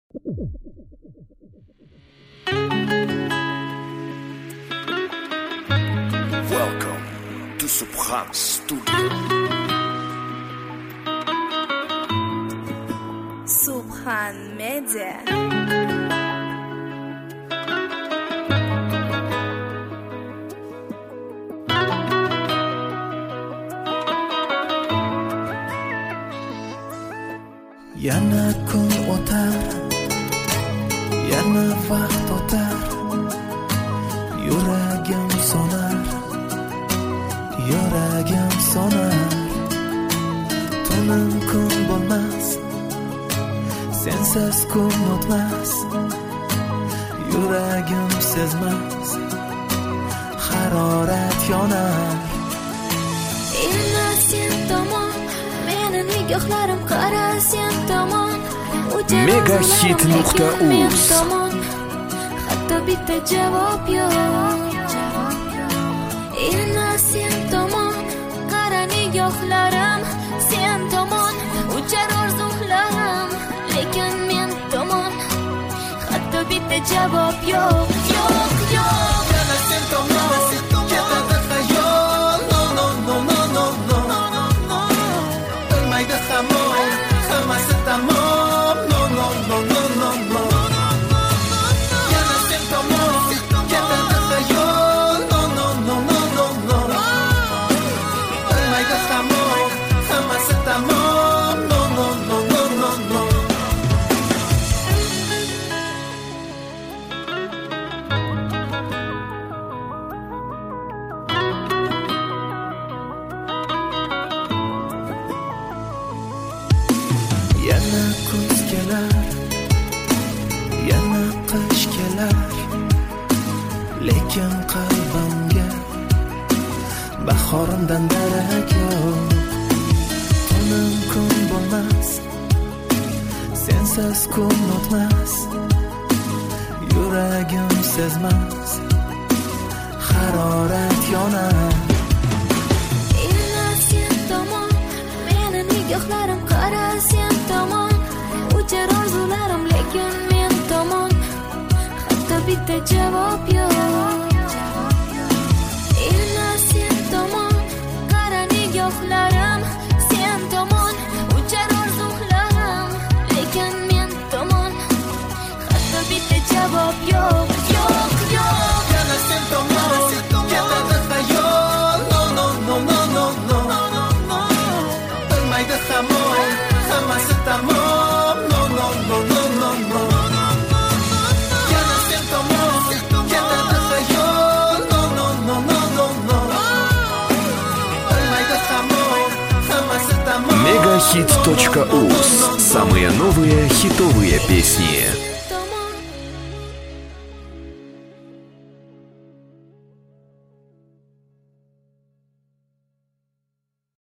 Welcome to Subhan Studio. Subhan Media. Yana kun o'tar, yana vaqt o'tar, yuragim sonar, yuragim sonar. Tunim kun bo'lmas, sensiz kun o'tmas, yuragim sezmas, harorat yonar. Endi sen tomon, meni nigohlarim qara sen tomon. Megahit.uz. Hatto bitta javob yo'q. Endi sen tomon, qara nigohlarim sen tomon. Uchar orzularim, lekin men tomon. Hatto bitta javob yo'q, yo'q, yo'q. Yana sen tomon, ketadi xayol. No, no, no, no, no, no. Bilmaydi hamon, hammasi tamom. No, no, no, no, no, no. Yana sen tomon, ketadi xayol. No, no, no, no, no, no. Bilmaydi hamon, hammasi tamom. No, no, no, no, no, no. Yana kuz kelar, yana qish kelar, lekin qalbimga bahorimdan darak yo'q. Tunim kun bo'lmas, sensiz kun o'tmas, yuragim sezmas, harorat yonar. Endi sen tomon, meni nigohlarim qara sen tomon. Uchar orzularim, lekin men tomon. Hatto bitta javob yo'q. Endi sen tomon, qara nigohlarim sen tomon. Uchar orzularim, lekin men tomon. Hatto bitta javob yo'q, yo'q, yo'q. Yana sen tomon, ketadi xayol. No, no, no, no, no, no. Bilmaydi hamon, hammasi tamom. No, no, no, no, no, no. Yana sen tomon, ketadi xayol. No, no, no, no, no, no. Bilmaydi hamon, hammasi tamom. Megahit.uz. Самые новые хитовые песни.